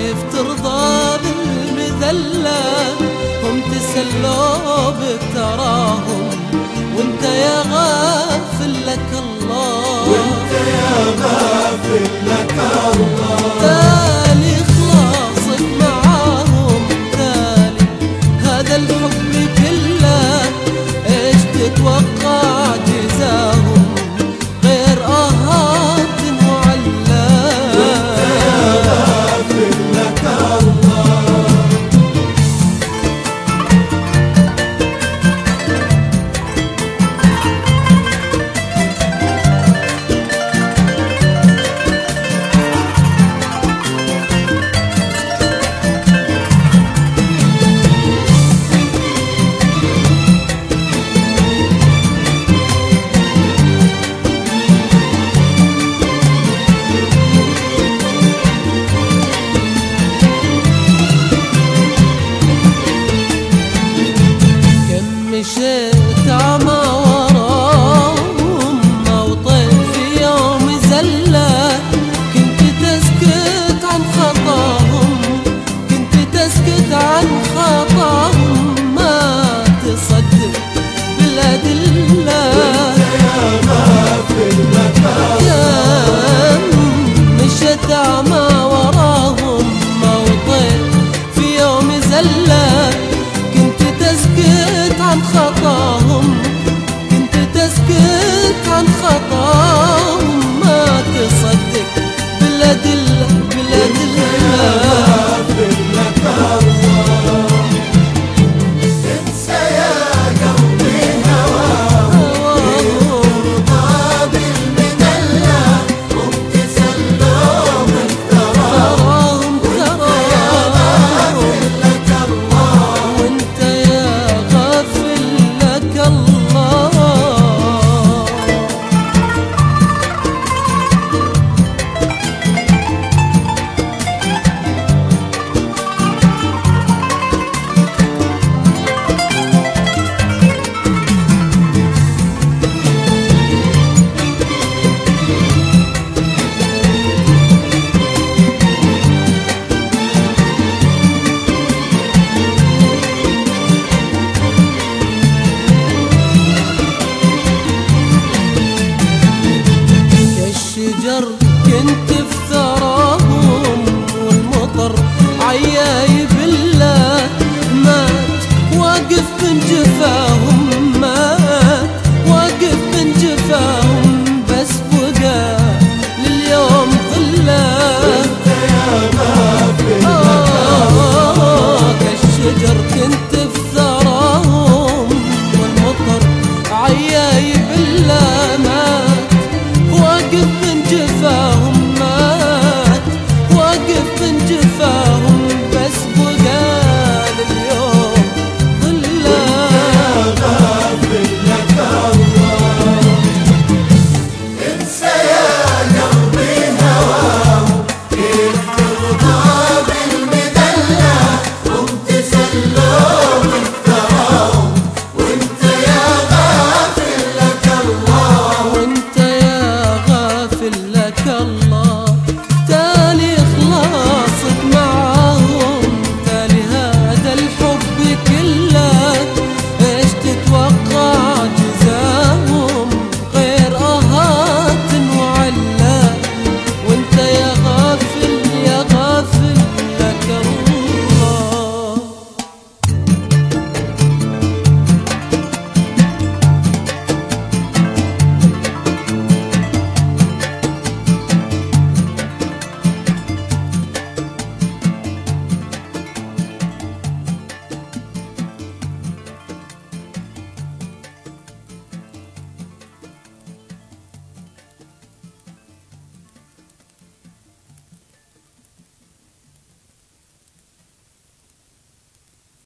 كيف ترضى بالمذلة؟ هم تسلوا بك تراهم، وانت يا غافل لك الله، وانت يا غافل لك الله. تالي خلاصك معاهم، تالي هذا الحب كله، ايش تتوقع جزاهم غير آهات وعلا؟ وانت يا غافل لك الله. مشيت عمى وراهم، موطن في يوم زلة، كنت تسكت عن خطاهم، كنت تسكت عن خطاهم، ما تصدق بالأدلة. يا غافل لك يا مشيت عمى وراهم، موطن في يوم زلة، تسكت عن خطاهم، كنت تسكت عن خطاهم، ما تصدق بالأدلة بالأدلة. انسى يا قلبي هواهم، ترضى بالمذلة، هم تسلوا بك تراهم، وانت يا غافل لك الله، وانت يا غافل لك الله. كالشجر كنت في ثراهم، والمطر عياي بالله، مات واقف من جفاهم، مات واقف من جفاهم، بس بقى لليوم ظله. وانت يا غافل كالشجر كنت في ثراهم، والمطر عياي بالله، مات واقف من جفاهم، مات واقف من جفاهم، بس بقى لليوم ظله. يا غافل لك الله. انسى يا قلبي هواهم، كيف ترضى بالمذلة، هم تسلوا بك تراهم، وانت يا غافل لك الله، وانت يا غافل لك الله.